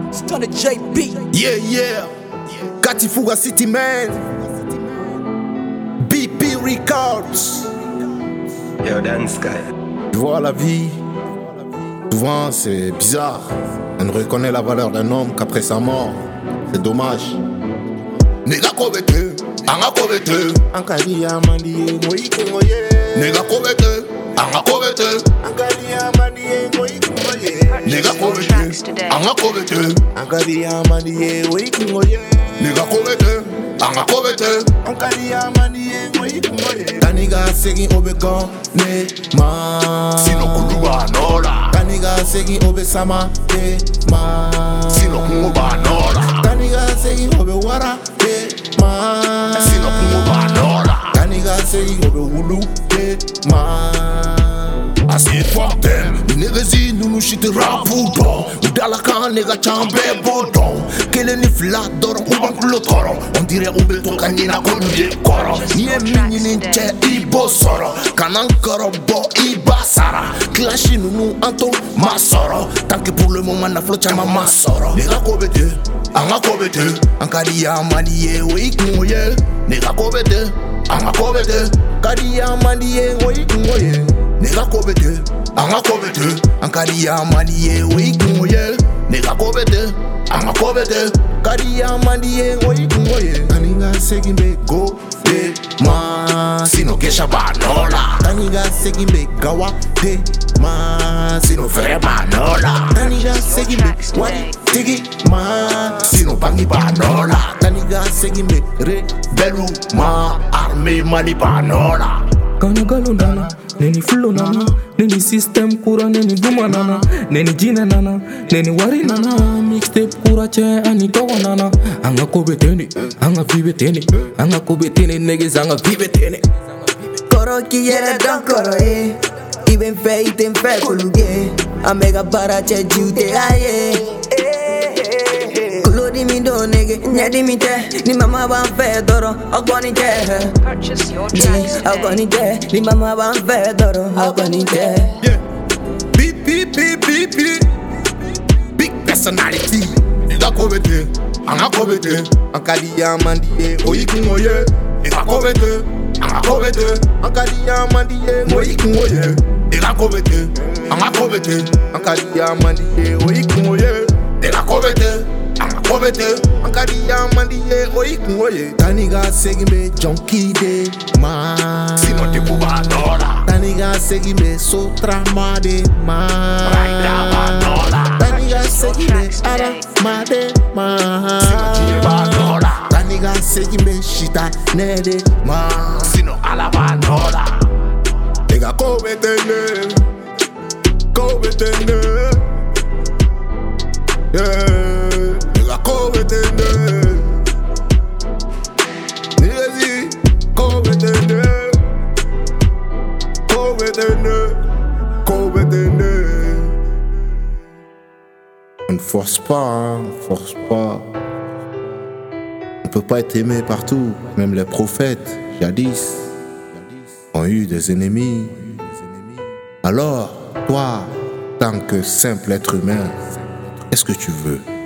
Stunner JB. Yeah. Katifuga City Man. BP Records. Yo, Dance Sky. Tu vois, la vie, souvent c'est bizarre. On ne reconnaît la valeur d'un homme qu'après sa mort. C'est dommage. Nega kobete, anga kobete. Ankadi amandie ngoyiko ngoye. Nega kobete, anga kobete. Ankadi amandie ngoyiko ngoye. Nega kobete, anga kobete. Ankadi amandie ngoyiko ngoye. Nega kobete, anga kobete. Ankadi amandie ngoyiko ngoye. Kaniga segi obegon ne ma. Sino kuluba nola. Kaniga segi obe sama ne ma. Sino kuluba nola. Kaniga segi obe wara ne ma. Sino kuluba nola. Kaniga segi obe wulu ne ma. I said fuck them. The niggas in no shit rap boudon. Udala kan nigga chambe boudon. Kele ni flat doron uban kulo toron. On dirait ube to kanina konye koro. Nye minyi ninche ibo soro. Kanan koro bo iba sara. Clashi nunu anto masoro. Tanke pour le moment na flocha mama soro. Nigga kobete, anga kobete. Ankadi ya mani ye weik ngoye. Nigga kobete, anga kobete. Kadi ya mani ye weik ngoye. Nigga kobete, anga kobete. Ankadi ya mani ye weik ngoye. Nigga kobete, anga kobete. Kadi ya mani ye weik ngoye. Kaniga segi me go de ma. Sino kesha banola. Kaniga segi me gawa de ma. Sino fere banola. Kaniga segi me wari tigi ma. Sino bangi banola. Kaniga segi me re belu ma. Arme mani banola. Kani galo nana, neni flow nana, neni system kura, neni duma nana, neni jina nana, neni wari nana, mixtape kura che ani togo nana. Anga kobe teni, anga vibe teni, anga kobe teni, niggas anga vibe teni. Koro kiyere don koro Iben fe iten fe kuluge Amega para che jute aye Kulodi mi do nege Nyedi mi te Ni mama ban fe doro Agwani te Purchase your tracks today. Agwani te Ni mama ban fe doro Agwani te Yeah. Beep. Big personality. Nigga kobete, anga kobete. Ankadi ya mandie oyiku ngoye. Nigga kobete, anga kobete. Ankadi ya mandie oyiku ngoye. Nigga kobete, anga kobete. Ankadi ya mandie oyiku ngoye. Nigga kobete, anga kobete. Ankadi ya mandie oyiku ngoye. Taniga segi me junkie de ma. Sino te kuba dola. Taniga segi me sotra ma de ma. Taniga segi me ara ma de ma. Sino ba dola. Taniga segi me shita ne de ma. Sino alaba dola. Nigga kobetene, kobetene. Yeah, nigga kobetene. Nigga kobetene, kobetene. On ne force pas, hein, on force pas. On ne peut pas être aimé partout. Même les prophètes, jadis, ont eu des ennemis. Alors, toi, tant que simple être humain, qu'est-ce que tu veux?